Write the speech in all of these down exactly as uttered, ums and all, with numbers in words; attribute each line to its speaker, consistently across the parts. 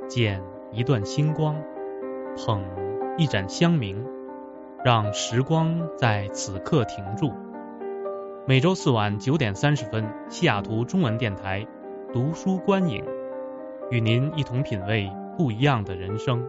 Speaker 1: 捡一段星光，捧一盏香茗，让时光在此刻停住。每周四晚九点三十分，西雅图中文电台读书观影，与您一同品味不一样的人生。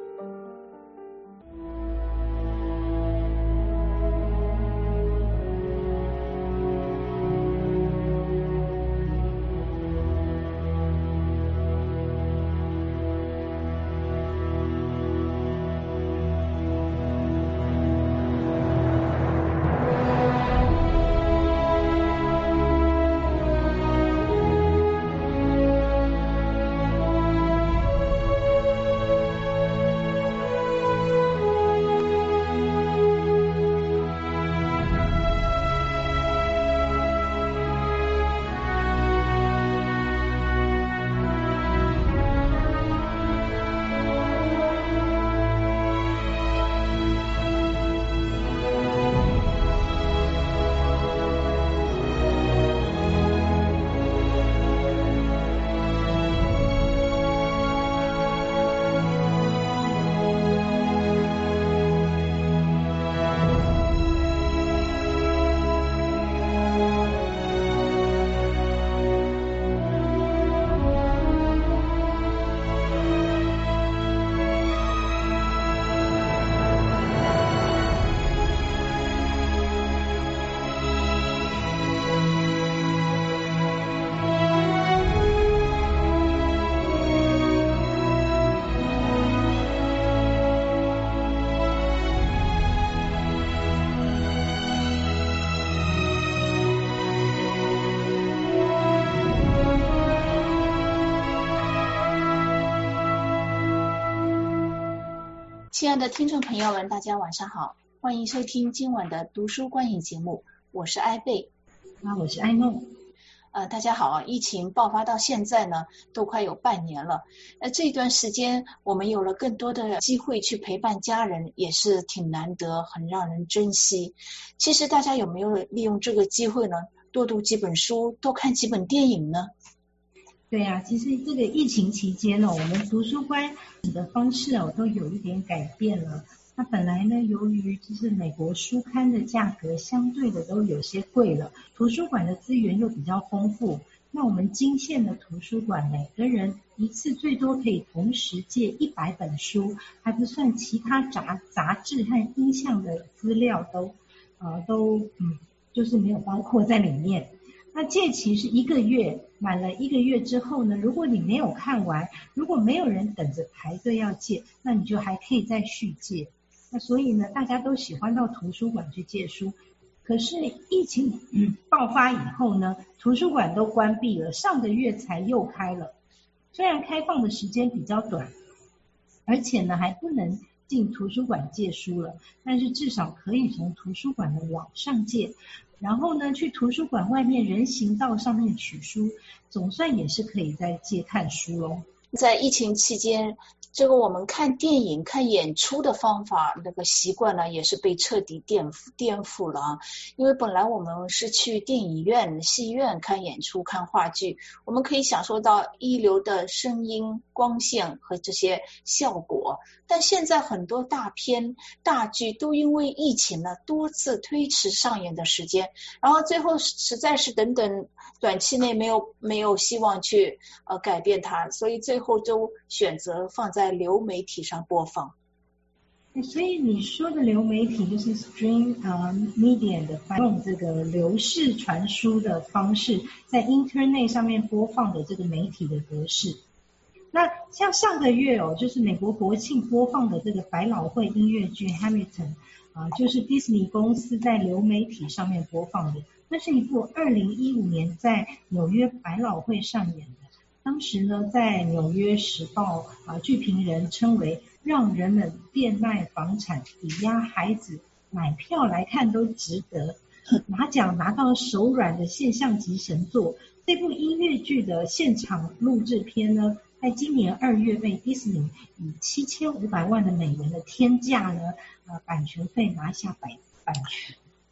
Speaker 2: 亲爱的听众朋友们，大家晚上好，欢迎收听今晚的读书观影节目，我是艾贝。
Speaker 3: 啊，我是艾梦。
Speaker 2: 呃，大家好啊！疫情爆发到现在呢，都快有半年了。呃，这段时间我们有了更多的机会去陪伴家人，也是挺难得，很让人珍惜。其实大家有没有利用这个机会呢？多读几本书，多看几本电影呢？
Speaker 3: 对啊，其实这个疫情期间呢、哦，我们图书观的方式哦都有一点改变了。那本来呢，由于就是美国书刊的价格相对的都有些贵了，图书馆的资源又比较丰富，那我们金线的图书馆每个人一次最多可以同时借一百本书，还不算其他杂杂志和音像的资料都呃都嗯就是没有包括在里面。那借期是一个月，满了一个月之后呢，如果你没有看完，如果没有人等着排队要借，那你就还可以再续借。那所以呢，大家都喜欢到图书馆去借书。可是疫情、嗯、爆发以后呢，图书馆都关闭了，上个月才又开了。虽然开放的时间比较短，而且呢还不能进图书馆借书了，但是至少可以从图书馆的网上借。然后呢，去图书馆外面人行道上面取书，总算也是可以在借看书咯。
Speaker 2: 在疫情期间，这个我们看电影、看演出的方法，那个习惯呢，也是被彻底颠覆颠覆了啊！因为本来我们是去电影院、戏院看演出、看话剧，我们可以享受到一流的声音、光线和这些效果。但现在很多大片、大剧都因为疫情呢，多次推迟上演的时间，然后最后实在是等等短期内没有没有希望去呃改变它，所以最后就选择放在流媒体上播放。
Speaker 3: 所以你说的流媒体就是 stream、uh, media 的用这个流式传输的方式，在 internet 上面播放的这个媒体的格式。那像上个月哦，就是美国国庆播放的这个百老汇音乐剧 Hamilton 啊、呃，就是迪士尼公司在流媒体上面播放的。那是一部二零一五年在纽约百老汇上演的。当时呢，在纽约时报啊、呃，剧评人称为让人们变卖房产、抵押孩子、买票来看都值得。拿奖拿到手软的现象级神作。这部音乐剧的现场录制片呢，在今年二月被迪士尼以七千五百万的美元的天价呢，呃，版权费拿下版版权。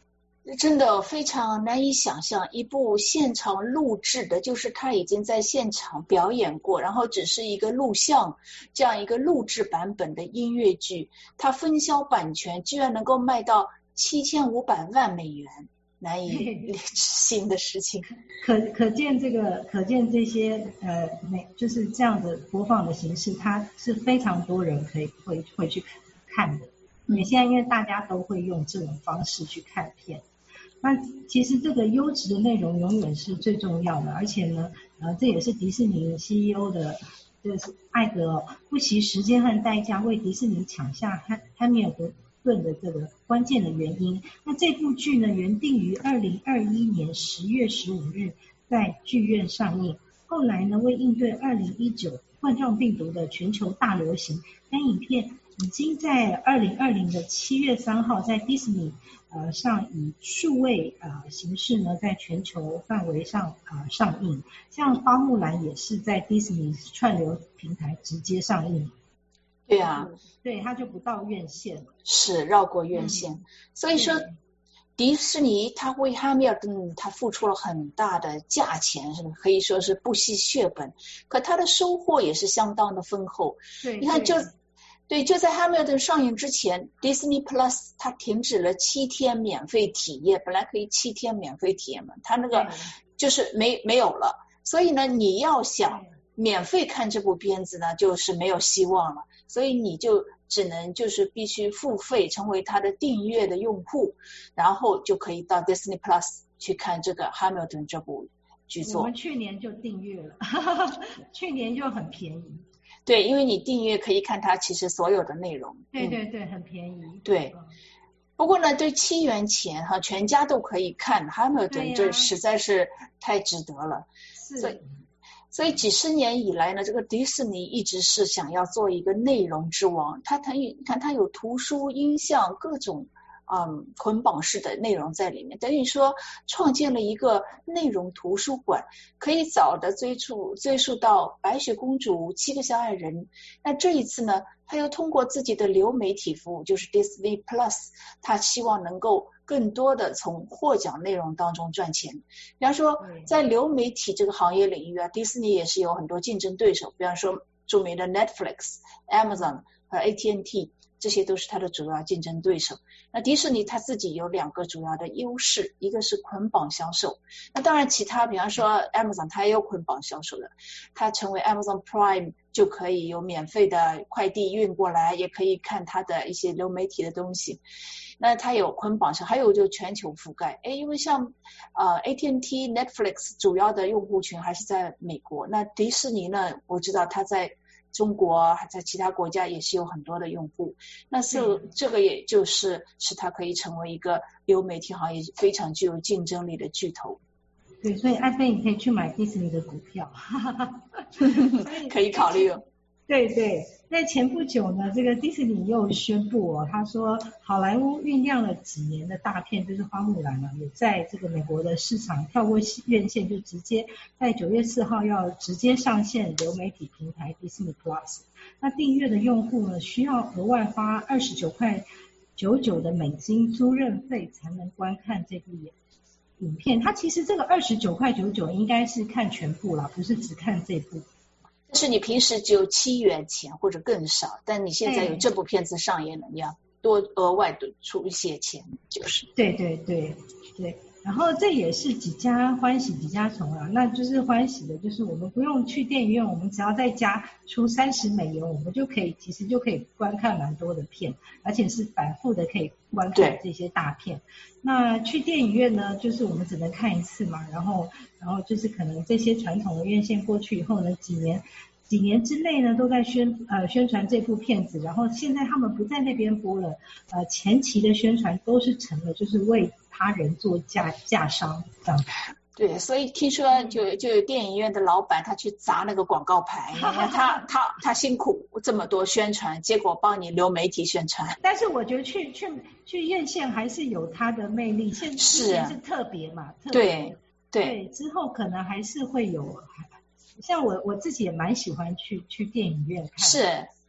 Speaker 2: 真的非常难以想象，一部现场录制的，就是他已经在现场表演过，然后只是一个录像这样一个录制版本的音乐剧，它分销版权居然能够卖到七千五百万美元，难以置信的事情。
Speaker 3: 可可见这个，可见这些呃，美就是这样的播放的形式，它是非常多人可以会会去看的。因为现在因为大家都会用这种方式去看片，那其实这个优质的内容永远是最重要的，而且呢，呃，这也是迪士尼 C E O 的，就是艾格、哦、不惜时间和代价为迪士尼抢下汉汉密尔顿的这个关键的原因。那这部剧呢，原定于二零二一年十月十五日在剧院上映，后来呢，为应对二零一九冠状病毒的全球大流行，该影片已经在二零二零的七月三号在迪士尼呃上以数位呃形式呢，在全球范围上呃上映。像花木兰也是在迪士尼串流平台直接上映。
Speaker 2: 对啊，
Speaker 3: 对，它就不到院线，
Speaker 2: 是绕过院线，嗯、所以说。迪士尼他为汉密尔顿他付出了很大的价钱，可以说是不惜血本，可他的收获也是相当的丰厚。
Speaker 3: 对，
Speaker 2: 你看就对，就在汉密尔顿上映之前 Disney Plus 它停止了七天免费体验，本来可以七天免费体验嘛，它那个就是没没有了，所以呢你要想免费看这部片子呢就是没有希望了，所以你就只能就是必须付费成为他的订阅的用户，然后就可以到 Disney Plus 去看这个 Hamilton 这部剧作。
Speaker 3: 我们去年就订阅了去年就很便宜。
Speaker 2: 对，因为你订阅可以看它其实所有的内容。
Speaker 3: 对对对、嗯、很便宜。
Speaker 2: 对、嗯、不过呢对七元钱哈全家都可以看 Hamilton、啊、这实在是太值得了。
Speaker 3: 是。
Speaker 2: 所以所以几十年以来呢，这个迪士尼一直是想要做一个内容之王。它它你看它有图书、音像各种嗯捆绑式的内容在里面，等于说创建了一个内容图书馆，可以早的追溯追溯到白雪公主、七个小矮人。那这一次呢，他又通过自己的流媒体服务，就是 Disney Plus， 他希望能够更多的从获奖内容当中赚钱。比方说在流媒体这个行业领域啊，迪士尼也是有很多竞争对手，比方说著名的 Netflix、Amazon 和 A T and T， 这些都是它的主要竞争对手。那迪士尼它自己有两个主要的优势，一个是捆绑销售，那当然其他比方说 Amazon 它也有捆绑销售的，它成为 Amazon Prime 就可以有免费的快递运过来，也可以看它的一些流媒体的东西。那它有捆绑上，还有就全球覆盖。诶，因为像呃 A T and T、Netflix 主要的用户群还是在美国，那迪士尼呢，我知道它在中国还在其他国家也是有很多的用户，那是这个也就是使它可以成为一个流媒体行业非常具有竞争力的巨头。
Speaker 3: 对，所以艾菲你可以去买迪士尼的股票
Speaker 2: 可以考虑。
Speaker 3: 对对，在前不久呢，这个迪士尼又宣布哦，他说好莱坞酝酿了几年的大片就是花木兰啊，也在这个美国的市场跳过院线，就直接在九月四号要直接上线流媒体平台 Disney Plus。那订阅的用户呢，需要额外花二十九块九九的美金租赁费才能观看这部影片。它其实这个二十九块九九应该是看全部啦，不是只看这部。
Speaker 2: 但是你平时只有七元钱或者更少，但你现在有这部片子上映了，你要多额外的出一些钱，就是。
Speaker 3: 对对对对，然后这也是几家欢喜几家愁啊，那就是欢喜的就是我们不用去电影院，我们只要在家出三十美元，我们就可以其实就可以观看蛮多的片，而且是反复的可以观看这些大片。那去电影院呢，就是我们只能看一次嘛，然后然后就是可能这些传统的院线过去以后呢，几年几年之内呢都在宣呃宣传这部片子，然后现在他们不在那边播了，呃前期的宣传都是成了就是为他人做价价商这样。
Speaker 2: 对，所以听说就就有电影院的老板他去砸那个广告牌，他他他辛苦这么多宣传，结果帮你流媒体宣传。
Speaker 3: 但是我觉得去去去院线还是有它的魅力，现在是特别嘛，特别
Speaker 2: 对 对,
Speaker 3: 对，之后可能还是会有。像我我自己也蛮喜欢去去电影院看。
Speaker 2: 是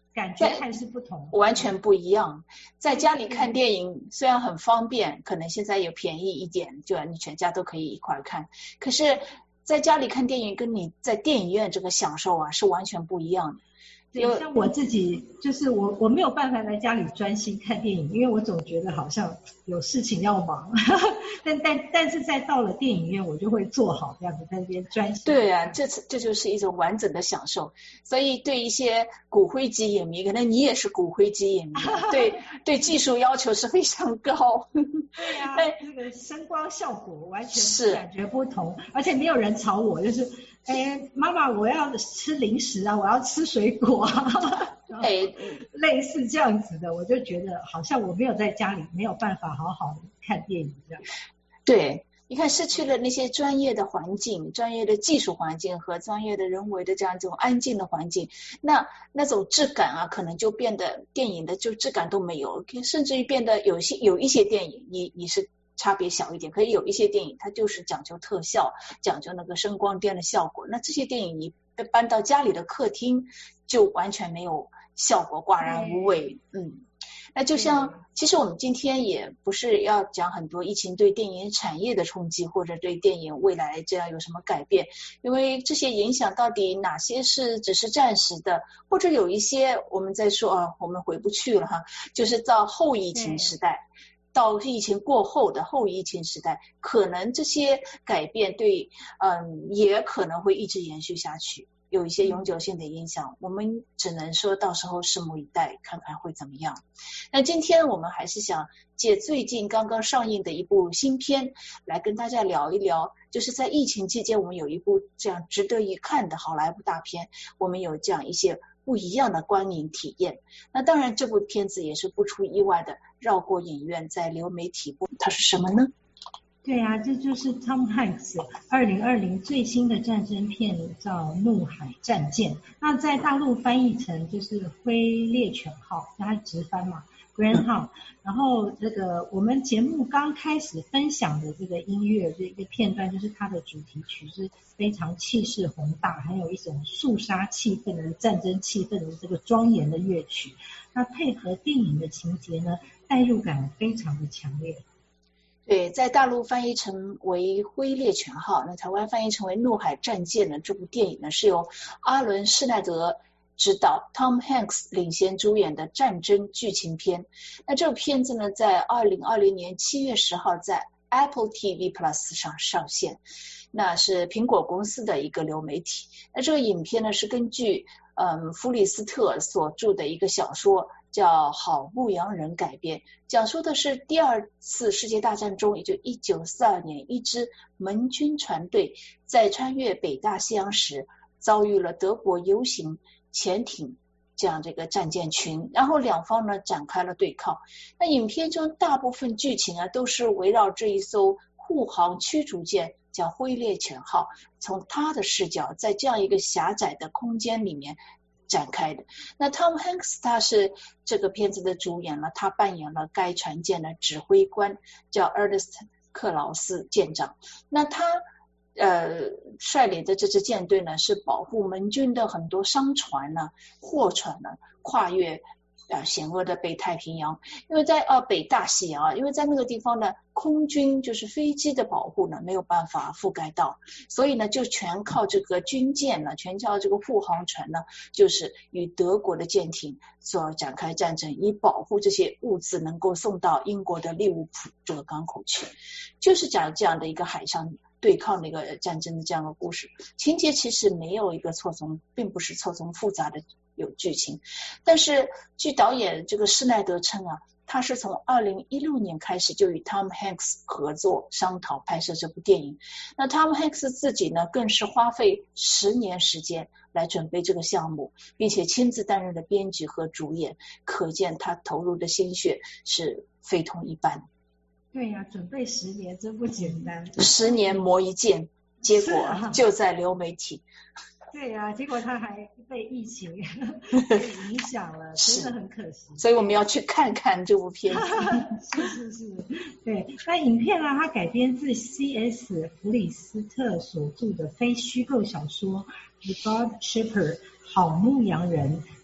Speaker 3: 感觉还是不同，
Speaker 2: 完全不一样。在家里看电影虽然很方便，可能现在也便宜一点，就你全家都可以一块看，可是在家里看电影跟你在电影院这个享受啊是完全不一样的。
Speaker 3: 对，像我自己就是我我没有办法在家里专心看电影，因为我总觉得好像有事情要忙，但但但是在到了电影院，我就会做好这样子在那边专心。
Speaker 2: 对啊，这这就是一种完整的享受。所以对一些骨灰级影迷，可能你也是骨灰级影迷，对对技术要求是非常高。
Speaker 3: 对啊，这个声光效果完全是感觉不同，而且没有人吵我，就是哎，妈妈，我要吃零食啊，我要吃水果啊，哎，类似这样子的，我就觉得好像我没有在家里没有办法好好看电影这样。
Speaker 2: 对，你看失去了那些专业的环境、专业的技术环境和专业的人为的这样一种安静的环境，那那种质感啊，可能就变得电影的就质感都没有，甚至于变得有些有一些电影，你你是。差别小一点，可以有一些电影它就是讲究特效，讲究那个声光电的效果，那这些电影你搬到家里的客厅就完全没有效果，寡然无味。嗯，那就像其实我们今天也不是要讲很多疫情对电影产业的冲击，或者对电影未来这样有什么改变，因为这些影响到底哪些是只是暂时的，或者有一些我们在说啊，我们回不去了哈，就是到后疫情时代。到疫情过后的后疫情时代，可能这些改变对，嗯，也可能会一直延续下去，有一些永久性的影响。我们只能说到时候拭目以待，看看会怎么样。那今天我们还是想借最近刚刚上映的一部新片来跟大家聊一聊，就是在疫情期间我们有一部这样值得一看的好莱坞大片，我们有这样一些不一样的观影体验。那当然这部片子也是不出意外的绕过影院在流媒体播，它是什么呢？
Speaker 3: 对啊，这就是 Tom Hanks 二零二零最新的战争片叫《怒海战舰》，那在大陆翻译成就是灰猎犬号，它直翻嘛 Grand 号。然后这个我们节目刚开始分享的这个音乐这个片段，就是它的主题曲是非常气势宏大，很有一种肃杀气氛的战争气氛的这个庄严的乐曲。那配合电影的情节呢，代入感非常的强烈。
Speaker 2: 对，在大陆翻译成为灰猎犬号，那台湾翻译成为怒海战舰的这部电影呢，是由阿伦施耐德执导 Tom Hanks 领衔主演的战争剧情片。那这部片子呢，在二零二零年七月十号在 Apple T V Plus 上上线，那是苹果公司的一个流媒体。那这个影片呢，是根据嗯弗里斯特所著的一个小说叫《好牧羊人》改编，讲述的是第二次世界大战中，也就一九四二年，一支盟军船队在穿越北大西洋时，遭遇了德国 U 型潜艇这样这个战舰群，然后两方呢展开了对抗。那影片中大部分剧情啊都是围绕这一艘护航驱逐舰叫灰猎犬号，从他的视角在这样一个狭窄的空间里面展开的。那 Tom Hanks 他是这个片子的主演了，他扮演了该船舰的指挥官，叫 Ernest 克劳斯舰长。那他呃率领的这支舰队呢，是保护盟军的很多商船呢、货船呢跨越呃险恶的北太平洋，因为在呃北大西洋啊，因为在那个地方呢，空军就是飞机的保护呢没有办法覆盖到，所以呢就全靠这个军舰呢，全靠这个护航船呢，就是与德国的舰艇所展开战争，以保护这些物资能够送到英国的利物浦这个港口去，就是讲这样的一个海上对抗的一个战争的这样的故事。情节其实没有一个错综，并不是错综复杂的有剧情，但是据导演这个施耐德称啊，他是从二零一六年开始就与 Tom Hanks 合作商讨拍摄这部电影。那 Tom Hanks 自己呢，更是花费十年时间来准备这个项目，并且亲自担任了编剧和主演，可见他投入的心血是非同一般。
Speaker 3: 对呀、啊，准备十年真不简单。
Speaker 2: 十年磨一剑，结果就在流媒体。
Speaker 3: 对呀、啊，结果他还被疫情影响了，真的很可惜。
Speaker 2: 所以我们要去看看这部片子。
Speaker 3: 是是是，对。那影片呢，它改编自 C S 弗里斯特所著的非虚构小说《The God Shepherd》好牧羊人。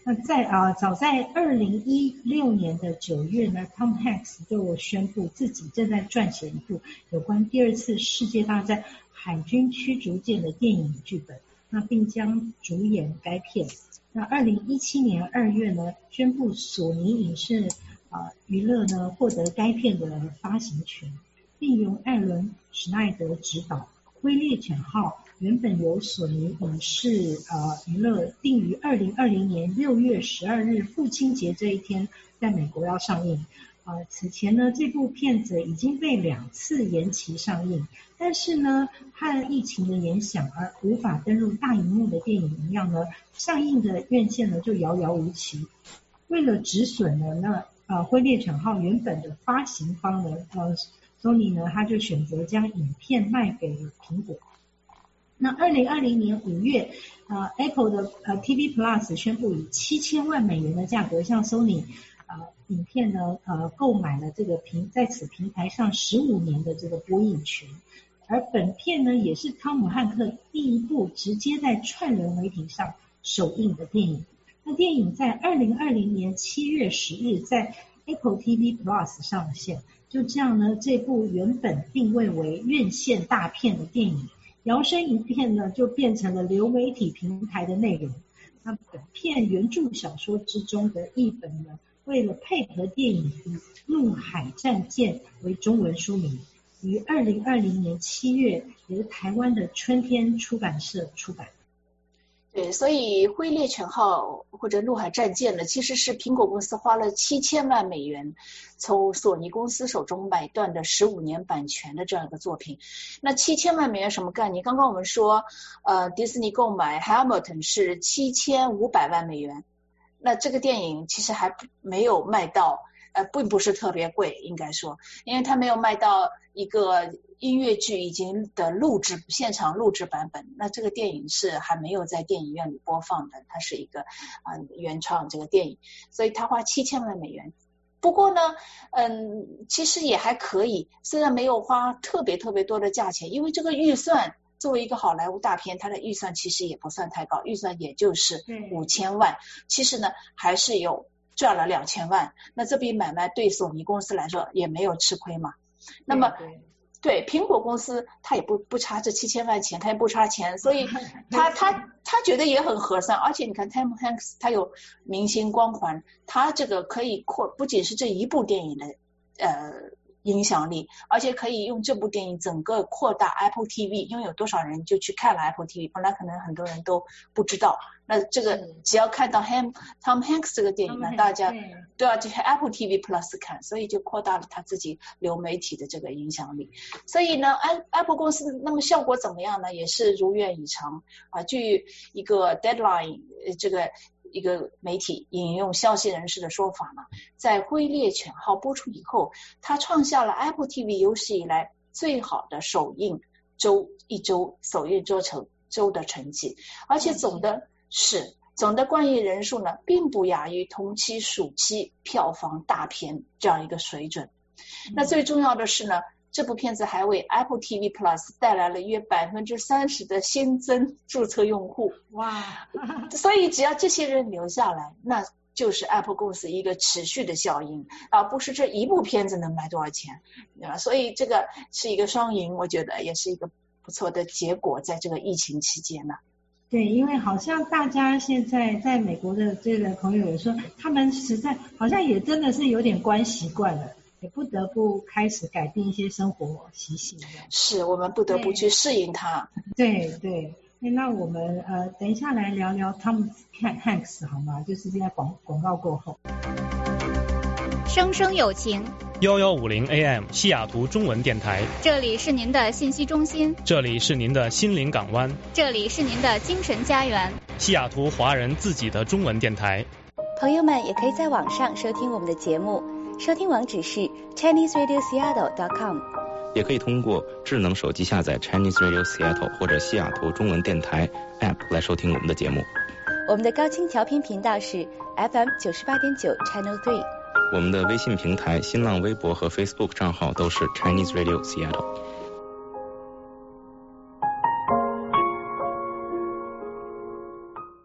Speaker 3: 那在啊、呃，早在二零一六年的九月呢 ，Tom Hanks 就宣布自己正在撰写一部有关第二次世界大战海军驱逐舰的电影剧本，那并将主演该片。那二零一七年二月呢，宣布索尼影视啊娱乐呢获得该片的发行权，并由艾伦史奈德执导。灰猎犬号原本由索尼影视呃娱乐定于二零二零年六月十二日父亲节这一天在美国要上映。呃，此前呢，这部片子已经被两次延期上映，但是呢，和疫情的影响而无法登入大荧幕的电影一样呢，上映的院线呢就遥遥无期。为了止损呢，那呃灰猎犬号原本的发行方呢，呃 Sony 呢，他就选择将影片卖给苹果。那二零二零年五月，呃 Apple 的呃 T V Plus 宣布以七千万美元的价格向 Sony 呃影片呢呃购买了这个平在此平台上十五年的这个播映权。而本片呢也是汤姆汉克第一部直接在串流媒体上首映的电影。那电影在二零二零年七月十日在 Apple T V Plus 上线。就这样呢，这部原本定位为院线大片的电影，摇身一变呢，就变成了流媒体平台的内容。那本片原著小说之中的译本呢，为了配合电影以陆海战舰为中文书名，于二零二零年七月由台湾的春天出版社出版。
Speaker 2: 对，所以灰猎犬号或者陆海战舰呢，其实是苹果公司花了七千万美元从索尼公司手中买断的十五年版权的这样一个作品。那七千万美元什么概念？刚刚我们说，呃，迪士尼购买 Hamilton 是七千五百万美元，那这个电影其实还没有卖到，呃，并不是特别贵，应该说，因为它没有卖到一个音乐剧已经的录制现场录制版本，那这个电影是还没有在电影院里播放的，它是一个啊、呃、原创这个电影，所以他花七千万美元。不过呢，嗯，其实也还可以，虽然没有花特别特别多的价钱，因为这个预算作为一个好莱坞大片，它的预算其实也不算太高，预算也就是五千万，其实呢还是有赚了两千万，那这笔买卖对索尼公司来说也没有吃亏嘛。那么对苹果公司，他也不不差这七千万钱，他也不差钱，所以他他他觉得也很合算。而且你看 Tom Hanks 他有明星光环，他这个可以扩，不仅是这一部电影的呃影响力，而且可以用这部电影整个扩大 Apple T V， 因为有多少人就去看了 Apple T V， 本来可能很多人都不知道。那这个只要看到 Ham Tom Hanks 这个电影呢，大家都要去 Apple T V Plus 看，所以就扩大了他自己流媒体的这个影响力。所以呢 Apple 公司那么效果怎么样呢？也是如愿以偿啊。据一个 Deadline 这个一个媒体引用消息人士的说法呢，在灰猎犬号播出以后，它创下了 Apple T V 有史以来最好的首映周一周首映周成周的成绩，而且总的是总的观影人数呢，并不亚于同期暑期票房大片这样一个水准。那最重要的是呢，这部片子还为 Apple T V Plus 带来了约百分之三十的新增注册用户。
Speaker 3: 哇！
Speaker 2: 所以只要这些人留下来，那就是 Apple 公司一个持续的效应，而不是这一部片子能卖多少钱，对吧？所以这个是一个双赢，我觉得也是一个不错的结果，在这个疫情期间呢。
Speaker 3: 对，因为好像大家现在在美国的这个朋友也说，他们实在好像也真的是有点观习惯了，也不得不开始改变一些生活习性。
Speaker 2: 是我们不得不去适应它。
Speaker 3: 对对，那我们呃等一下来聊聊 Tom Hanks 好吗？就是在广广告过后。
Speaker 4: 生生有情。
Speaker 1: 幺幺五零 A M 西雅图中文电台，
Speaker 4: 这里是您的信息中心，
Speaker 1: 这里是您的心灵港湾，
Speaker 4: 这里是您的精神家园，
Speaker 1: 西雅图华人自己的中文电台。
Speaker 5: 朋友们也可以在网上收听我们的节目，收听网址是 Chinese Radio Seattle dot com，
Speaker 6: 也可以通过智能手机下载 Chinese Radio Seattle 或者西雅图中文电台 App 来收听我们的节目。
Speaker 5: 我们的高清调频频道是 F M 九十八点九 Channel three。
Speaker 6: 我们的微信平台、新浪微博和 Facebook 账号都是 Chinese Radio Seattle。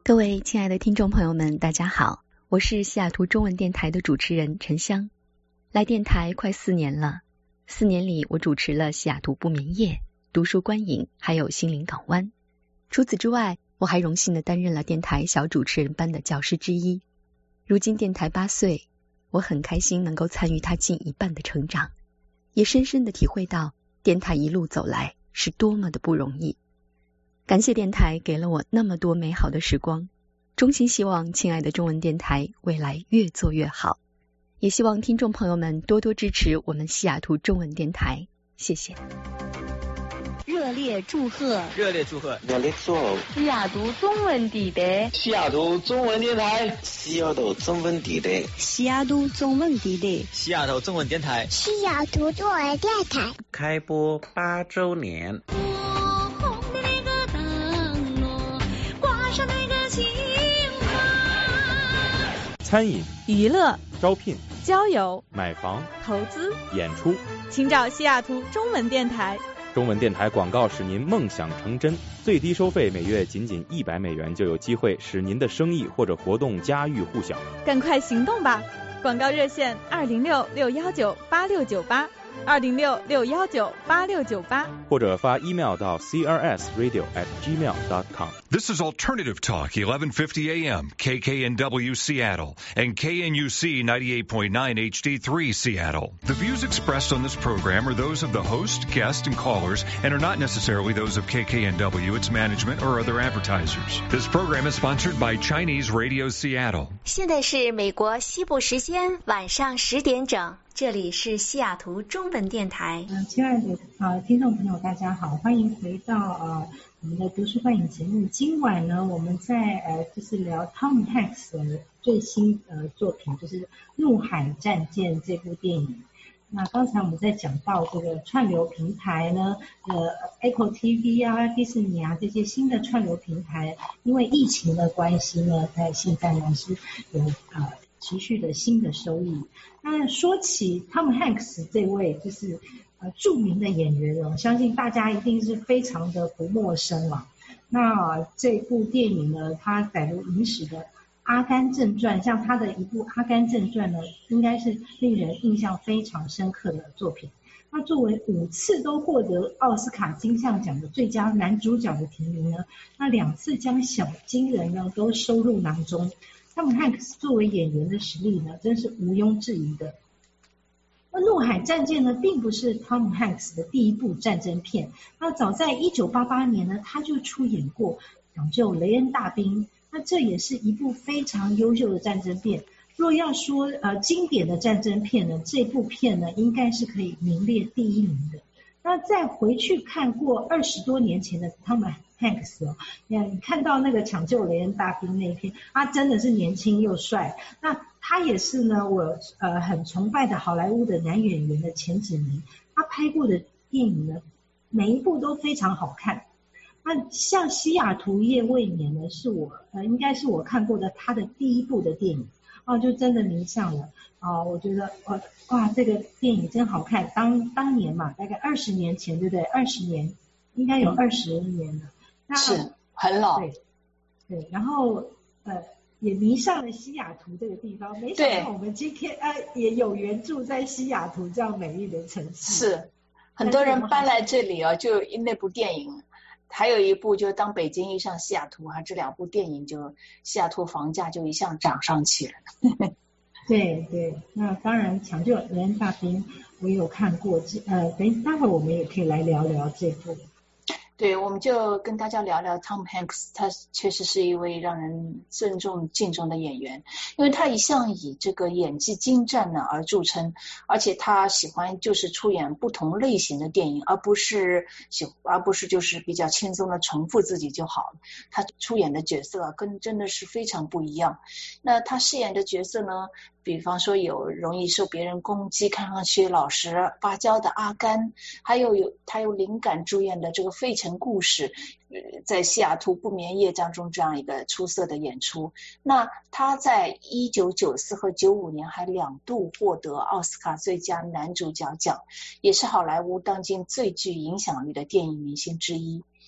Speaker 5: 各位亲爱的听众朋友们，大家好，我是西雅图中文电台的主持人陈香。来电台快四年了，四年里我主持了西雅图不眠夜、读书观影，还有心灵港湾。除此之外，我还荣幸地担任了电台小主持人班的教师之一。如今电台八岁，我很开心能够参与它近一半的成长，也深深地体会到电台一路走来是多么的不容易。感谢电台给了我那么多美好的时光，衷心希望亲爱的中文电台未来越做越好，也希望听众朋友们多多支持我们西雅图中文电台，谢谢。
Speaker 7: 热烈祝贺！
Speaker 8: 热烈祝贺！
Speaker 9: 热烈祝贺！
Speaker 7: 西雅图中文电台，
Speaker 9: 西雅图中文电台，西雅图中文电台，
Speaker 7: 西雅图中文电台，
Speaker 8: 西雅图中文电台，
Speaker 10: 西雅图中文电台
Speaker 9: 开播八周年。
Speaker 1: 餐饮、
Speaker 11: 娱乐、
Speaker 1: 招聘、
Speaker 11: 交友、
Speaker 1: 买房、
Speaker 11: 投资、
Speaker 1: 演出，
Speaker 11: 请找西雅图中文电台。
Speaker 1: 中文电台广告使您梦想成真，最低收费每月仅仅一百美元，就有机会使您的生意或者活动家喻户晓。
Speaker 11: 赶快行动吧！广告热线二零六六幺九八六九八，二零六六幺九八六九八，
Speaker 1: 或者发 email 到 c r s radio at gmail dot com。
Speaker 12: This is Alternative Talk, eleven fifty a m, K K N W Seattle, and K N U C ninety-eight point nine H D three Seattle. The views expressed on this program are those of the host, guests, and callers, and are not necessarily those of K K N W, its management, or other advertisers. This program is sponsored by Chinese Radio Seattle.
Speaker 5: 现在是美国西部时间晚上十点整，这里是西雅图中文电台。
Speaker 3: 呃，亲爱的呃听众朋友，大家好，欢迎回到呃我们的读书观影节目。今晚呢，我们在呃就是聊 Tom Hanks 的最新呃作品，就是《怒海战舰》这部电影。那刚才我们在讲到这个串流平台呢，呃 Apple T V 啊、迪士尼啊这些新的串流平台，因为疫情的关系呢，在现在呢是有呃持续的新的收益。那说起 Tom Hanks 这位就是呃著名的演员哦，相信大家一定是非常的不陌生了。那这部电影呢，它载入影史的《阿甘正传》，像他的一部《阿甘正传》呢，应该是令人印象非常深刻的作品。那作为五次都获得奥斯卡金像奖的最佳男主角的提名呢，那两次将小金人呢都收入囊中。Tom Hanks 作为演员的实力呢，真是毋庸置疑的。那《怒海战舰》呢，并不是 Tom Hanks 的第一部战争片。那早在一九八八年呢，他就出演过《抢救雷恩大兵》，那这也是一部非常优秀的战争片。若要说呃经典的战争片呢，这部片呢，应该是可以名列第一名的。那再回去看过二十多年前的 Tom Hanks 哦，你看到那个抢救雷恩大兵那一片，他真的是年轻又帅。那他也是呢，我呃很崇拜的好莱坞的男演员的前几名。他拍过的电影呢，每一部都非常好看。那像《西雅图夜未眠》呢，是我呃应该是我看过的他的第一部的电影啊，就真的迷上了啊！我觉得哇哇这个电影真好看。当当年嘛，大概二十年前，对不对？二十年应该有二十年了。那
Speaker 2: 是很老。
Speaker 3: 对对，然后呃也迷上了西雅图这个地方。没想到我们今天呃也有缘住在西雅图这样美丽的城市。
Speaker 2: 是，很多人搬来这里啊，就因那部电影。还有一部就当北京遇上西雅图啊，这两部电影就西雅图房价就一下涨上去了。
Speaker 3: 对对，那当然抢救雷恩大兵我也有看过，呃，等待会我们也可以来聊聊这部。
Speaker 2: 对，我们就跟大家聊聊 Tom Hanks， 他确实是一位让人尊重敬重的演员，因为他一向以这个演技精湛呢而著称，而且他喜欢就是出演不同类型的电影，而不是喜而不是就是比较轻松的重复自己就好了。他出演的角色跟真的是非常不一样。那他饰演的角色呢，比方说有容易受别人攻击，看上去老实巴交的阿甘，还有有他有灵感主演的这个费城故事，在西雅图不眠夜当中这样一个出色的演出。那他在一九九四和九五年还两度获得奥斯卡最佳男主角奖，也是好莱坞当今最具影响力的电影明星之一。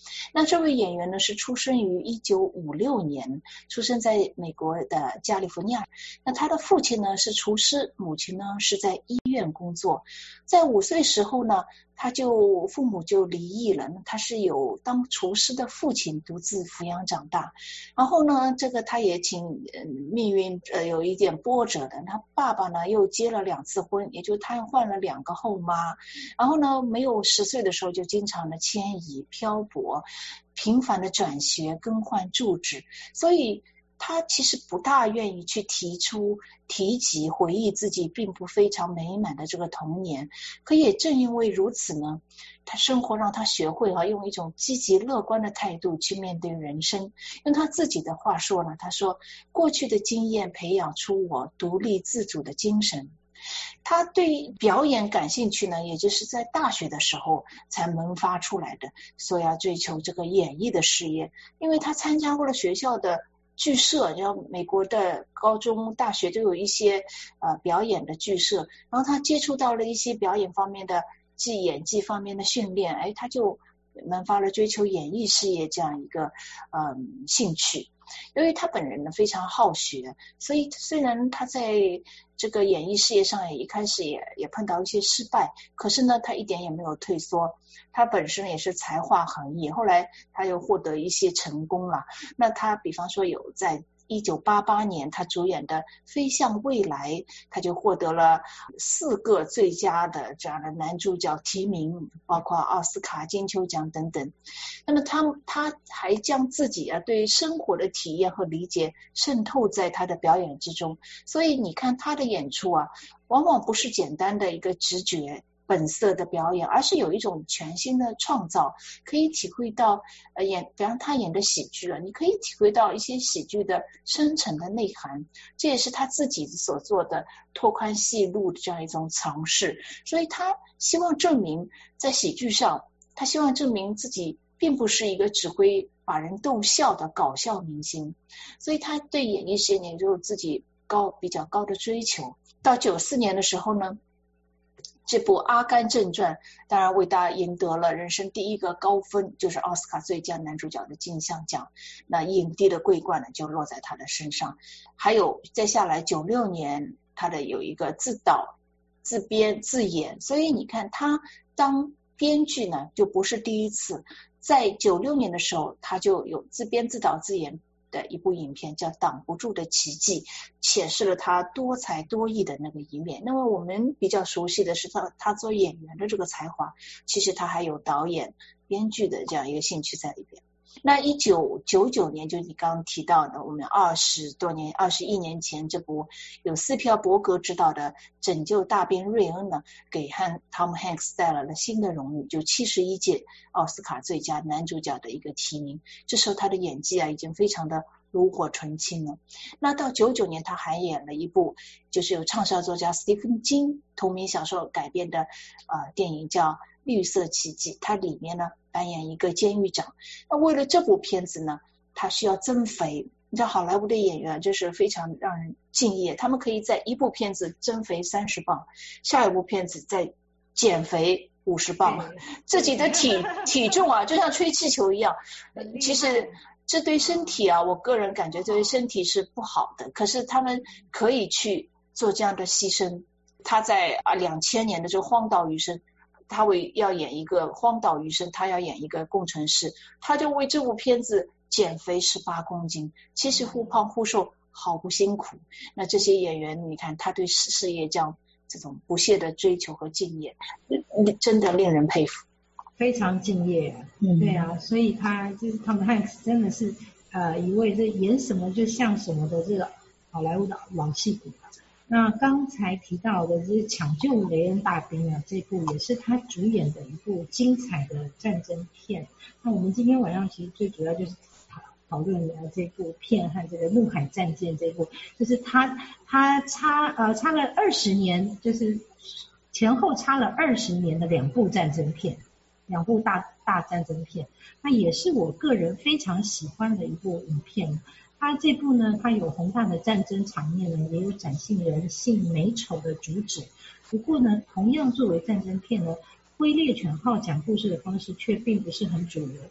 Speaker 2: 那这位演员呢是出生于一九五六年，出生在美国的加利福尼亚。那他的父亲呢是厨师，母亲呢是在医院工作。在五岁时候呢，他就父母就离异了，那他是有当厨师的父亲独自抚养长大。然后呢，这个他也挺、呃、命运呃有一点波折的。他爸爸呢又结了两次婚，也就瘫痪了两个后妈。然后呢，没有十岁的时候就经常的迁移漂泊，频繁的转学更换住址，所以他其实不大愿意去提出提及回忆自己并不非常美满的这个童年。可也正因为如此呢，他生活让他学会啊用一种积极乐观的态度去面对人生。用他自己的话说呢，他说过去的经验培养出我独立自主的精神。他对表演感兴趣呢，也就是在大学的时候才萌发出来的，所以要追求这个演艺的事业。因为他参加过了学校的剧社，然后美国的高中大学都有一些呃表演的剧社，然后他接触到了一些表演方面的技演技方面的训练，哎，他就萌发了追求演艺事业这样一个嗯兴趣。由于他本人呢非常好学，所以虽然他在这个演艺事业上也一开始也也碰到一些失败，可是呢他一点也没有退缩。他本身也是才华横溢，后来他又获得一些成功了。那他比方说有在一九八八年他主演的《飞向未来》，他就获得了四个最佳的这样的男主角提名，包括奥斯卡、金球奖等等。那么他他还将自己啊对生活的体验和理解渗透在他的表演之中。所以你看他的演出啊，往往不是简单的一个直觉本色的表演，而是有一种全新的创造，可以体会到呃演，比方他演的喜剧了，你可以体会到一些喜剧的深层的内涵，这也是他自己所做的拓宽戏路的这样一种尝试。所以他希望证明在喜剧上，他希望证明自己并不是一个只会把人逗笑的搞笑明星，所以他对演艺事业也有自己高比较高的追求。到九四年的时候呢，这部《阿甘正传》当然为他赢得了人生第一个高分，就是奥斯卡最佳男主角的金像奖。那影帝的桂冠呢，就落在他的身上。还有再下来九六年，他的有一个自导、自编、自演，所以你看他当编剧呢，就不是第一次。在九六年的时候，他就有自编、自导、自演的一部影片叫《挡不住的奇迹》，显示了他多才多艺的那个一面。那么我们比较熟悉的是他他做演员的这个才华，其实他还有导演、编剧的这样一个兴趣在里边。那一九九九年，就是你刚刚提到的，我们二十多年、二十一年前，这部由斯皮尔伯格执导的《拯救大兵瑞恩》呢，给汉 Tom Hanks 带来了新的荣誉，就七十一届奥斯卡最佳男主角的一个提名。这时候他的演技啊，已经非常的炉火纯青了。那到九九年，他还演了一部就是由畅销作家斯蒂芬金同名小说改编的呃电影，叫《绿色奇迹》。它里面呢扮演一个监狱长。那为了这部片子呢，他需要增肥。你知道好莱坞的演员就是非常让人敬业，他们可以在一部片子增肥三十磅，下一部片子再减肥五十磅，自己的体体重啊就像吹气球一样。其实这对身体啊，我个人感觉对身体是不好的，可是他们可以去做这样的牺牲。他在啊两千年的这个荒岛余生，他为要演一个荒岛余生，他要演一个工程师，他就为这部片子减肥十八公斤，其实忽胖忽瘦，好不辛苦。那这些演员，你看他对事业这样这种不懈的追求和敬业，真的令人佩服。
Speaker 3: 非常敬业，嗯，对啊，所以他就是他们汉斯真的是呃一位这演什么就像什么的这个好莱坞的老戏骨。那刚才提到的就是《抢救雷恩大兵》啊，这部也是他主演的一部精彩的战争片。那我们今天晚上其实最主要就是讨讨论的这部片和这个《怒海战舰》这部，就是他他差呃差了二十年，就是前后差了二十年的两部战争片。两部大大战争片，那也是我个人非常喜欢的一部影片。它这部呢，它有宏大的战争场面呢，也有展现人性美丑的主旨。不过呢，同样作为战争片呢，《灰猎犬号》讲故事的方式却并不是很主流。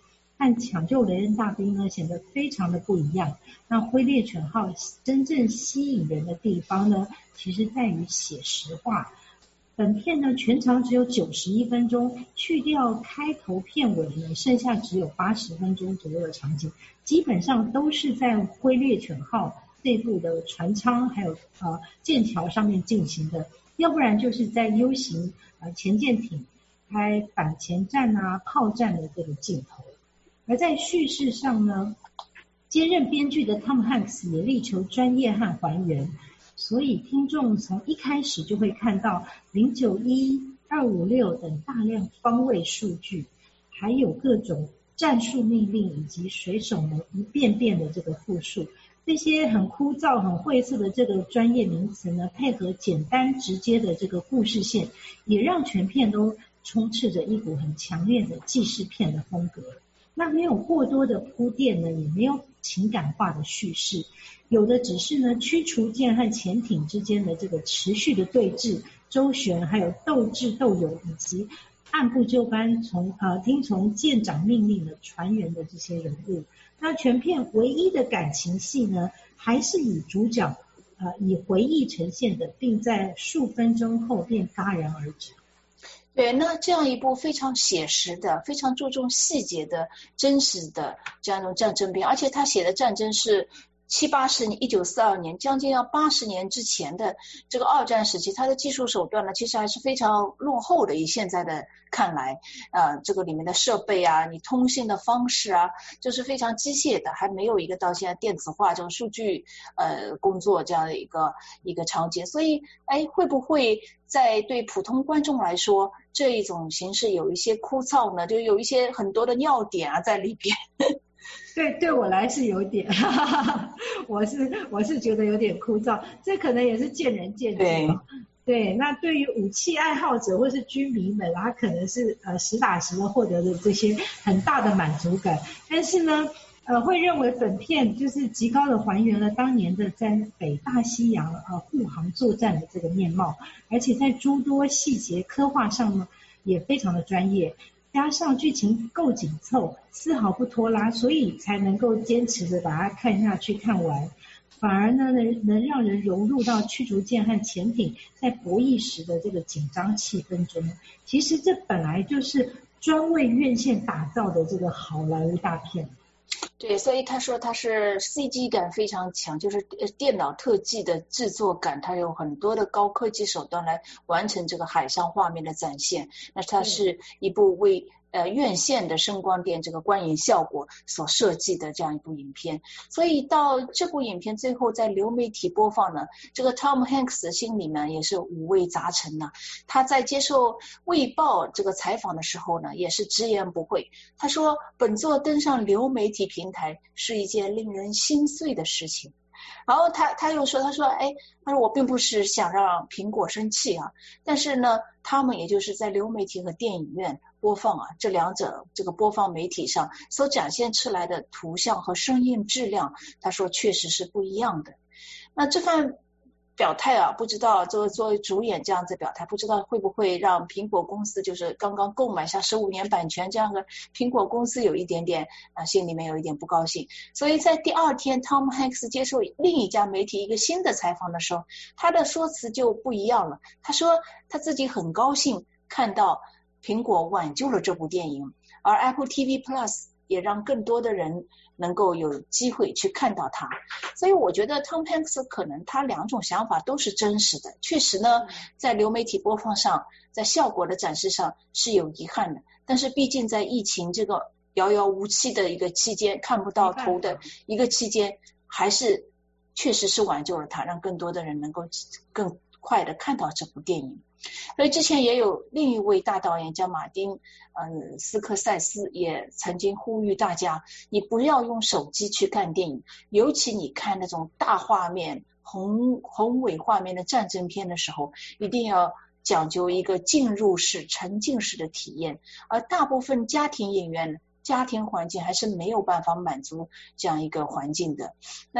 Speaker 3: 和抢救雷恩大兵呢显得非常的不一样。那灰猎犬号真正吸引人的地方呢，其实在于写实化。本片呢全长只有九十一分钟，去掉开头片尾呢，剩下只有八十分钟左右的场景，基本上都是在灰猎犬号内部的船舱还有呃舰桥上面进行的，要不然就是在 U 型呃前舰艇开反潜战啊炮战的这个镜头。而在叙事上呢，兼任编剧的 Tom Hanks 也力求专业和还原，所以听众从一开始就会看到零九一、二五六等大量方位数据，还有各种战术命令以及水手们一遍遍的这个复述。这些很枯燥很晦涩的这个专业名词呢，配合简单直接的这个故事线，也让全片都充斥着一股很强烈的纪实片的风格。那没有过多的铺垫呢，也没有情感化的叙事，有的只是呢驱除舰和潜艇之间的这个持续的对峙、周旋，还有斗智斗勇，以及按部就班从呃听从舰长命令的船员的这些人物。那全片唯一的感情戏呢，还是以主角呃以回忆呈现的，并在数分钟后便戛然而止。
Speaker 2: 对，那这样一部非常写实的、非常注重细节的、真实的这样一种战争片，而且他写的战争是七八十年，一九四二年，将近要八十年之前的这个二战时期，它的技术手段呢，其实还是非常落后的。以现在的看来，呃，这个里面的设备啊，你通信的方式啊，就是非常机械的，还没有一个到现在电子化这种数据呃工作这样的一个一个场景。所以，哎，会不会在对普通观众来说，这一种形式有一些枯燥呢？就有一些很多的尿点啊在里边。
Speaker 3: 对，对我来是有点，哈哈哈，我是我是觉得有点枯燥，这可能也是见仁见智吧。对，那对于武器爱好者或是军迷们，他可能是呃实打实的获得的这些很大的满足感，但是呢，呃会认为本片就是极高的还原了当年的在北大西洋呃护航作战的这个面貌，而且在诸多细节刻画上呢也非常的专业。加上剧情够紧凑，丝毫不拖拉，所以才能够坚持着把它看下去看完。反而呢能能让人融入到驱逐舰和潜艇在博弈时的这个紧张气氛中。其实这本来就是专为院线打造的这个好莱坞大片。
Speaker 2: 对，所以他说他是 C G 感非常强，就是电脑特技的制作感，它有很多的高科技手段来完成这个海上画面的展现。那它是一部为呃院线的声光电这个观影效果所设计的这样一部影片。所以到这部影片最后在流媒体播放呢，这个 Tom Hanks 的心里呢也是五味杂陈呢。他在接受卫报这个采访的时候呢，也是直言不讳。他说本作登上流媒体平台是一件令人心碎的事情。然后他他又说，他说，哎，他说我并不是想让苹果生气啊，但是呢，他们也就是在流媒体和电影院播放啊，这两者这个播放媒体上所展现出来的图像和声音质量，他说确实是不一样的。那这番表态啊，不知道作为作为主演这样子表态，不知道会不会让苹果公司就是刚刚购买下十五年版权这样的苹果公司有一点点啊、呃、心里面有一点不高兴。所以在第二天 Tom Hanks 接受另一家媒体一个新的采访的时候，他的说辞就不一样了。他说他自己很高兴看到苹果挽救了这部电影，而 Apple T V Plus 也让更多的人能够有机会去看到它。所以我觉得 Tom Hanks 可能他两种想法都是真实的。确实呢，在流媒体播放上，在效果的展示上是有遗憾的，但是毕竟在疫情这个遥遥无期的一个期间，看不到头的一个期间，还是确实是挽救了它，让更多的人能够更快的看到这部电影。所以之前也有另一位大导演叫马丁嗯斯科塞斯也曾经呼吁大家，你不要用手机去看电影，尤其你看那种大画面宏宏伟画面的战争片的时候，一定要讲究一个进入式沉浸式的体验，而大部分家庭影院家庭环境还是没有办法满足这样一个环境的。那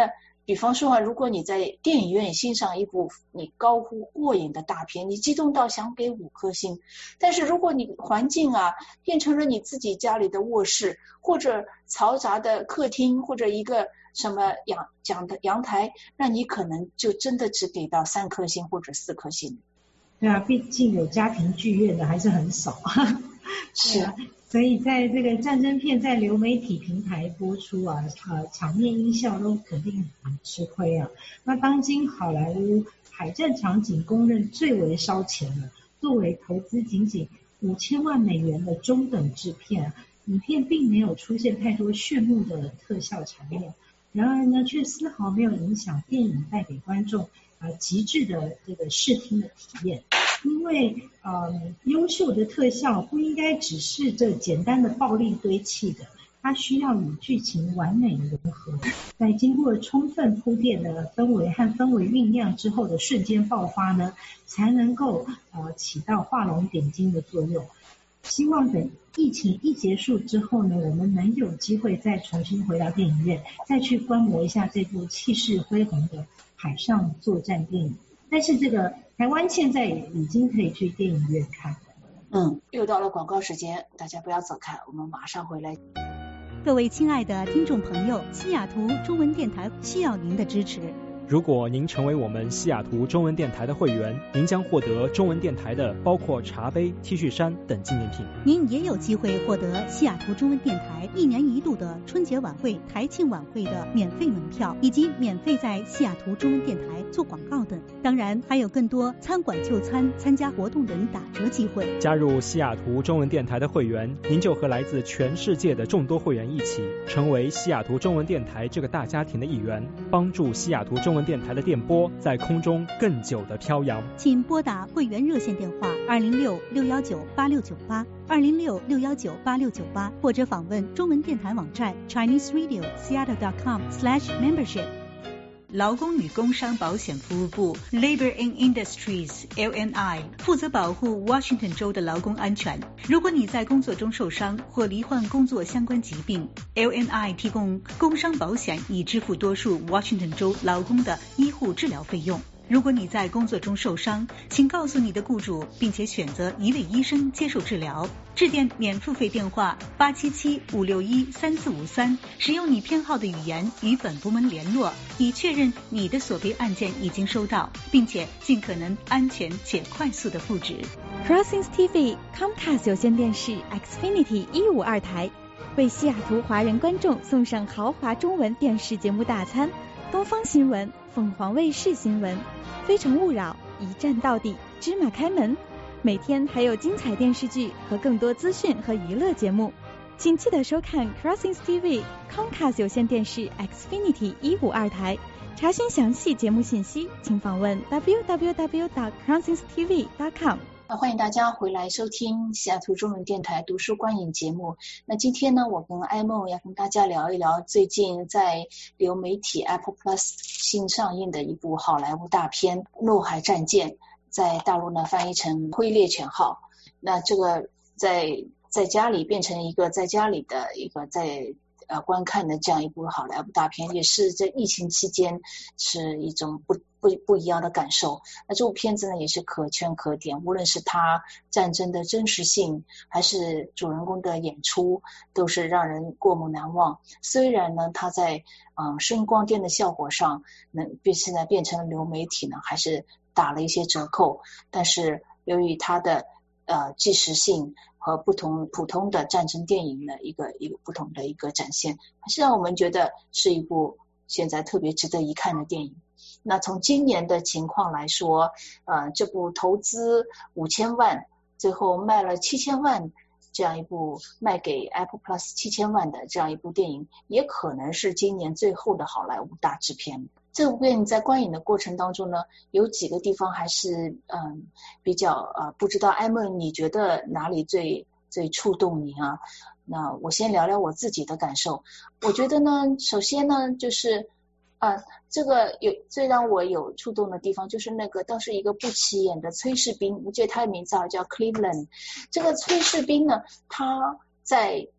Speaker 2: 比方说啊，如果你在电影院欣赏一部你高呼过瘾的大片，你激动到想给五颗星，但是如果你环境啊变成了你自己家里的卧室，或者嘈杂的客厅，或者一个什么阳讲的阳台，那你可能就真的只给到三颗星或者四颗星。
Speaker 3: 对啊，毕竟有家庭剧院的还是很少。
Speaker 2: 是啊，
Speaker 3: 所以在这个战争片在流媒体平台播出啊，呃，场面音效都肯定很吃亏啊。那当今好莱坞海战场景公认最为烧钱了，作为投资仅仅五千万美元的中等制片，影片并没有出现太多炫目的特效场面，然而呢，却丝毫没有影响电影带给观众呃极致的这个视听的体验。因为呃，优秀的特效不应该只是这简单的暴力堆砌的，它需要与剧情完美融合，在经过充分铺垫的氛围和氛围酝酿之后的瞬间爆发呢，才能够呃起到画龙点睛的作用。希望等疫情一结束之后呢，我们能有机会再重新回到电影院，再去观摩一下这部气势恢宏的海上作战电影。但是这个台湾现在已经可以去电影院看。
Speaker 2: 嗯，又到了广告时间，大家不要走开，我们马上回来。
Speaker 13: 各位亲爱的听众朋友，西雅图中文电台需要您的支持。
Speaker 14: 如果您成为我们西雅图中文电台的会员，您将获得中文电台的包括茶杯、T 恤衫等纪念品。
Speaker 13: 您也有机会获得西雅图中文电台一年一度的春节晚会、台庆晚会的免费门票，以及免费在西雅图中文电台做广告等。当然，还有更多餐馆就餐、参加活动等打折机会。
Speaker 14: 加入西雅图中文电台的会员，您就和来自全世界的众多会员一起，成为西雅图中文电台这个大家庭的一员，帮助西雅图中文电台的电波在空中更久的飘扬。
Speaker 13: 请拨打会员热线电话二零六六幺九八六九八二零六六幺九八六九八，或者访问中文电台网站 Chinese Radio Seattle dot com slash membership。劳工与工商保险服务部 Labor and Industries L N I 负责保护 Washington 州的劳工安全。如果你在工作中受伤或罹患工作相关疾病， L N I 提供工伤保险以支付多数 Washington 州劳工的医护治疗费用。如果你在工作中受伤，请告诉你的雇主，并且选择一位医生接受治疗。致电免付费电话八七七五六一三四五三，使用你偏好的语言与本部门联络，以确认你的索赔案件已经收到，并且尽可能安全且快速的复职。
Speaker 11: Crossings T V Comcast 有线电视 Xfinity 一五二台为西雅图华人观众送上豪华中文电视节目大餐，东方新闻、凤凰卫视新闻、非诚勿扰、一站到底、芝麻开门，每天还有精彩电视剧和更多资讯和娱乐节目，请记得收看 Crossings T V Comcast 有线电视 Xfinity 一五二台。查询详细节目信息，请访问 w w w dot crossings t v dot com。
Speaker 2: 欢迎大家回来收听西雅图中文电台读书观影节目。那今天呢，我跟艾梦要跟大家聊一聊最近在流媒体 Apple Plus 新上映的一部好莱坞大片《怒海战舰》，在大陆呢翻译成《灰猎犬号》。那这个在在家里变成一个在家里的一个在呃观看的这样一部好莱坞大片，也是在疫情期间是一种不不不一样的感受。那这部片子呢也是可圈可点，无论是它战争的真实性，还是主人公的演出，都是让人过目难忘。虽然呢它在嗯声光电的效果上能变现在变成了流媒体呢还是打了一些折扣，但是由于它的呃纪实性和不同普通的战争电影的一个一个不同的一个展现，还是让我们觉得是一部现在特别值得一看的电影。那从今年的情况来说，呃，这部投资五千万，最后卖了七千万，这样一部卖给 Apple Plus 七千万的这样一部电影，也可能是今年最后的好莱坞大制片。这部电影在观影的过程当中呢，有几个地方还是嗯比较呃，不知道艾梦你觉得哪里最最触动你啊？那我先聊聊我自己的感受。我觉得呢，首先呢就是啊，这个有最让我有触动的地方就是那个当时一个不起眼的炊事兵，我记得他的名字好像叫 Cleveland。这个炊事兵呢，他在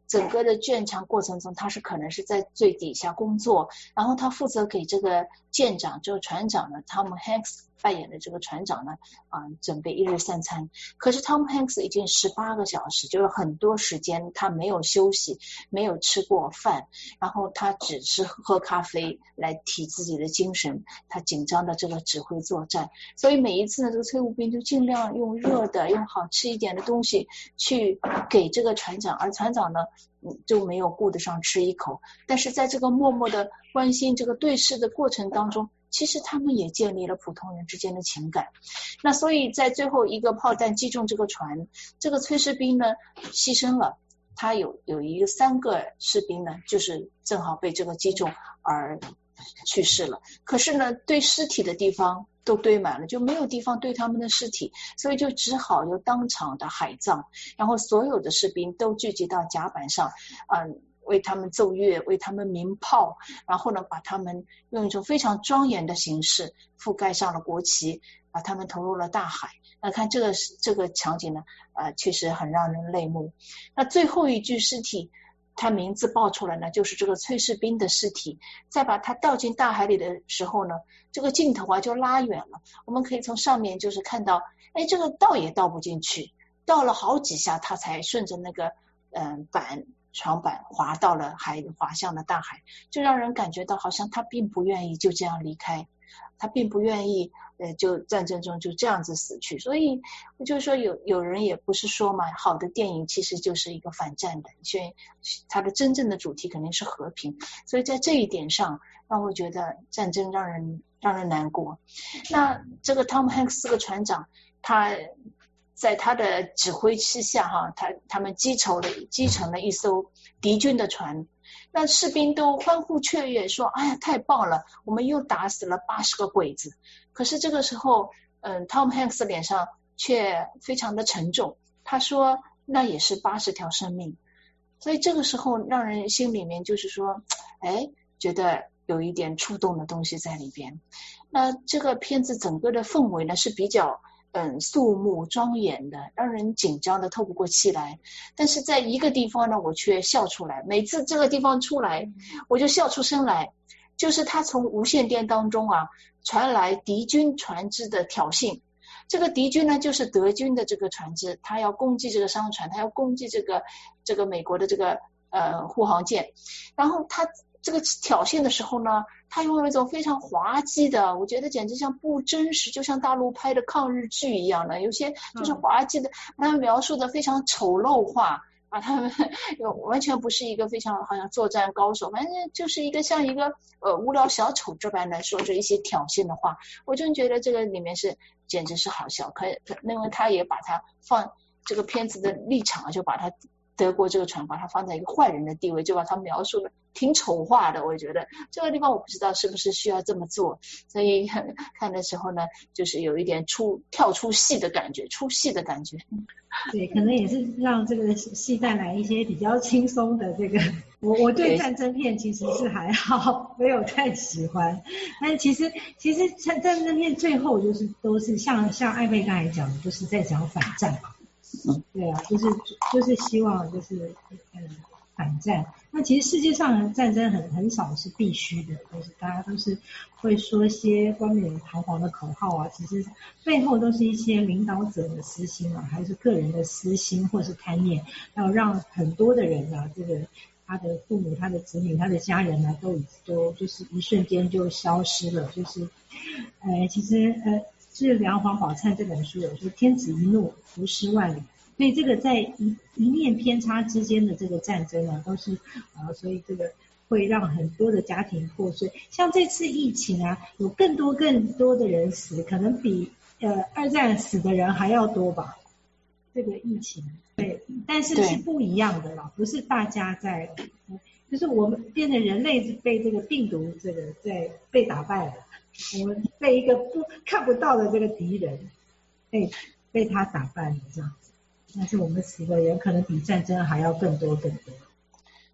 Speaker 2: 整个的建厂过程中，他是可能是在最底下工作，然后他负责给这个舰长，这个船长呢 Tom Hanks 扮演的这个船长呢啊、呃、准备一日三餐。可是 Tom Hanks 已经十八个小时，就是很多时间他没有休息，没有吃过饭，然后他只是喝咖啡来提自己的精神，他紧张的这个指挥作战。所以每一次呢，这个崔务兵就尽量用热的用好吃一点的东西去给这个船长，而船长呢就没有顾得上吃一口。但是在这个默默的关心这个对视的过程当中，其实他们也建立了普通人之间的情感。那所以在最后一个炮弹击中这个船，这个崔士兵呢牺牲了，他有有一个三个士兵呢就是正好被这个击中而去世了。可是呢堆尸体的地方都堆满了，就没有地方堆他们的尸体，所以就只好就当场的海葬，然后所有的士兵都聚集到甲板上，嗯，为他们奏乐，为他们鸣炮，然后呢把他们用一种非常庄严的形式覆盖上了国旗，把他们投入了大海。那看这个这个场景呢，呃，确实很让人泪目。那最后一具尸体，他名字爆出来呢，就是这个崔士兵的尸体。再把他倒进大海里的时候呢，这个镜头啊就拉远了，我们可以从上面就是看到，哎，这个倒也倒不进去，倒了好几下，他才顺着那个嗯、呃、板床板滑到了海，滑向了大海，就让人感觉到好像他并不愿意就这样离开，他并不愿意呃就战争中就这样子死去。所以就是说有有人也不是说嘛，好的电影其实就是一个反战的，所以它的真正的主题肯定是和平。所以在这一点上让我觉得战争让人让人难过。那这个 Tom Hanks 这个船长，他在他的指挥之下哈，他他们击沉了击沉了一艘敌军的船，那士兵都欢呼雀跃说，哎呀太棒了，我们又打死了八十个鬼子。可是这个时候嗯 Tom Hanks 脸上却非常的沉重，他说那也是八十条生命。所以这个时候让人心里面就是说哎觉得有一点触动的东西在里边。那这个片子整个的氛围呢是比较嗯，肃穆庄严的，让人紧张的透不过气来。但是在一个地方呢，我却笑出来。每次这个地方出来，我就笑出声来。就是他从无线电当中啊传来敌军船只的挑衅。这个敌军呢，就是德军的这个船只，他要攻击这个商船，他要攻击这个这个美国的这个呃护航舰。然后他这个挑衅的时候呢，他用一种非常滑稽的，我觉得简直像不真实，就像大陆拍的抗日剧一样的，有些就是滑稽的，把他们描述的非常丑陋化，把他们完全不是一个非常好像作战高手，反正就是一个像一个呃无聊小丑这般的说着一些挑衅的话。我真觉得这个里面是简直是好笑，可可因为他也把他放这个片子的立场，就把他德国这个船把他放在一个坏人的地位，就把他描述的挺丑化的。我觉得这个地方我不知道是不是需要这么做，所以看的时候呢就是有一点出跳出戏的感觉，出戏的感觉。
Speaker 3: 对，可能也是让这个戏带来一些比较轻松的这个，我我对战争片其实是还好，没有太喜欢。但其实其实战战争片最后就是都是像像艾贝刚才讲的，就是在讲反战嘛。嗯，对啊，就是就是希望就是嗯反战。那其实世界上的战争很很少是必须的，就是大家都是会说一些冠冕堂皇的口号啊，其实背后都是一些领导者的私心啊，还是个人的私心或是贪念，要让很多的人啊，这个他的父母、他的子女、他的家人啊，都都就是一瞬间就消失了。就是呃，其实呃。是梁皇宝灿这本书有说天子一怒伏尸万里，所以这个在一一念偏差之间的这个战争啊，都是啊、呃，所以这个会让很多的家庭破碎。像这次疫情啊，有更多更多的人死，可能比呃二战死的人还要多吧。这个疫情，对，但是是不一样的啦，不是大家在，就是我们变成人类被这个病毒这个在被打败了。我们被一个不看不到的这个敌人被被他打败了这样子，但是我们死的人可能比战争还要更多更多。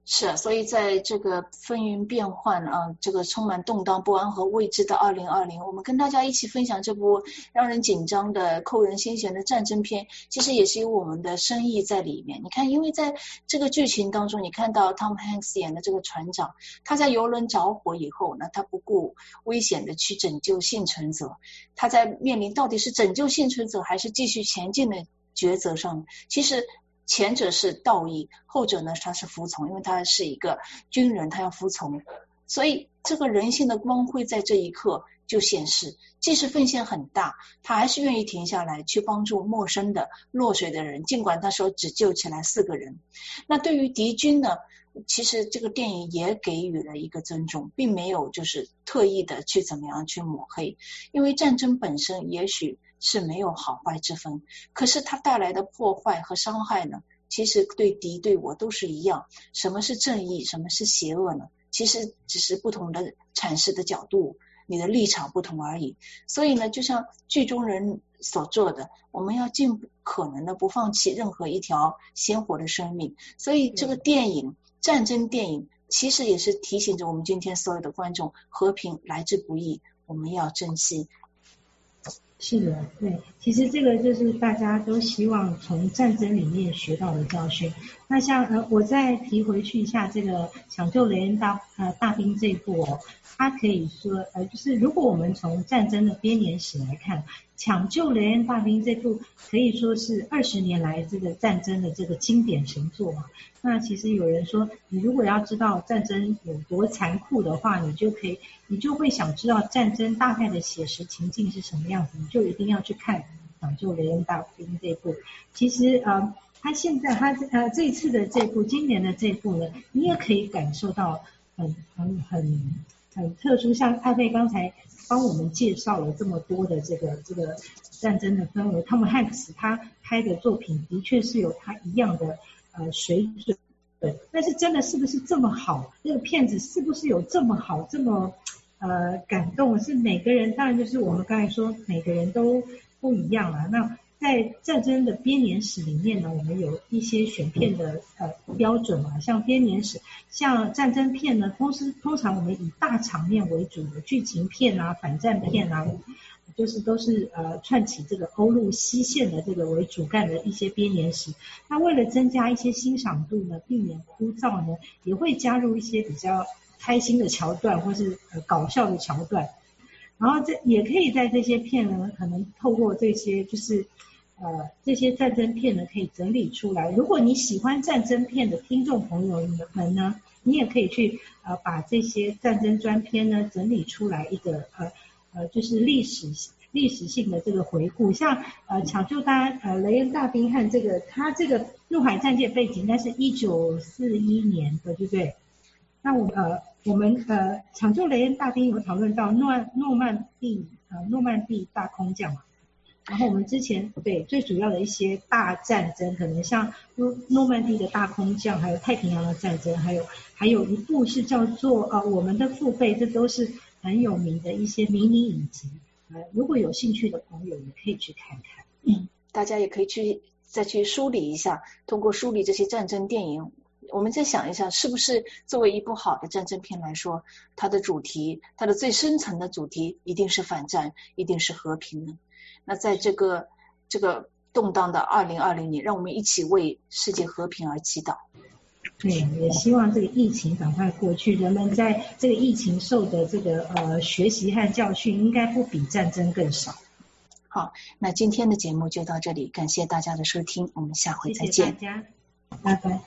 Speaker 2: 是啊，所以在这个风云变幻啊，这个充满动荡不安和未知的二零二零，我们跟大家一起分享这部让人紧张的扣人心弦的战争片，其实也是有我们的深意在里面。你看，因为在这个剧情当中，你看到 Tom Hanks 演的这个船长，他在游轮着火以后呢，他不顾危险的去拯救幸存者，他在面临到底是拯救幸存者还是继续前进的抉择上，其实前者是道义，后者呢他是服从，因为他是一个军人，他要服从，所以这个人性的光辉在这一刻就显示，即使风险很大，他还是愿意停下来去帮助陌生的落水的人，尽管他说只救起来四个人。那对于敌军呢，其实这个电影也给予了一个尊重，并没有就是特意的去怎么样去抹黑，因为战争本身也许是没有好坏之分，可是它带来的破坏和伤害呢，其实对敌对我都是一样。什么是正义，什么是邪恶呢？其实只是不同的阐释的角度，你的立场不同而已。所以呢，就像剧中人所做的，我们要尽可能的不放弃任何一条鲜活的生命。所以这个电影，战争电影其实也是提醒着我们今天所有的观众，和平来之不易，我们要珍惜。
Speaker 3: 是的，对，其实这个就是大家都希望从战争里面学到的教训。那像呃，我再提回去一下这个《抢救雷恩大呃大兵》这一部哦，它可以说呃，就是如果我们从战争的编年史来看，《抢救雷恩大兵》这部可以说是二十年来这个战争的这个经典神作嘛。那其实有人说，你如果要知道战争有多残酷的话，你就可以，你就会想知道战争大概的写实情境是什么样子，你就一定要去看《抢救雷恩大兵》这部。其实呃，他现在他呃这一次的这部今年的这部呢，你也可以感受到很很很很特殊，像艾菲刚才帮我们介绍了这么多的这个这个战争的氛围，汤姆汉克斯他拍的作品的确是有他一样的呃水准，对，但是真的是不是这么好？这个片子是不是有这么好，这么呃感动？是每个人，当然就是我们刚才说，每个人都不一样啊。那在战争的编年史里面呢，我们有一些选片的呃标准啊，像编年史，像战争片呢，通是通常我们以大场面为主的剧情片啊、反战片啊，就是都是呃串起这个欧陆西线的这个为主干的一些编年史。那为了增加一些欣赏度呢，避免枯燥呢，也会加入一些比较开心的桥段或是呃搞笑的桥段。然后这也可以在这些片呢，可能透过这些就是呃这些战争片呢，可以整理出来。如果你喜欢战争片的听众朋友们呢，你也可以去呃把这些战争专片呢整理出来一个呃呃就是历史历史性的这个回顾。像呃抢救大呃雷恩大兵和这个他这个陆海战界背景应该是一九四一年的，对不对？那我呃我们呃抢救雷恩大兵有讨论到诺诺曼底呃诺曼底大空降嘛，然后我们之前对最主要的一些大战争，可能像诺诺曼底的大空降，还有太平洋的战争，还有还有一部是叫做呃我们的父辈，这都是很有名的一些迷你影集。呃如果有兴趣的朋友也可以去看看。
Speaker 2: 嗯，大家也可以去再去梳理一下，通过梳理这些战争电影，我们再想一下，是不是作为一部好的战争片来说，它的主题，它的最深层的主题一定是反战，一定是和平呢？那在这个这个动荡的二零二零年，让我们一起为世界和平而祈祷。
Speaker 3: 对，也希望这个疫情赶快过去，人们在这个疫情受的这个呃学习和教训，应该不比战争更少。
Speaker 2: 好，那今天的节目就到这里，感谢大家的收听，我们下回再见。
Speaker 3: 谢谢大家，拜拜。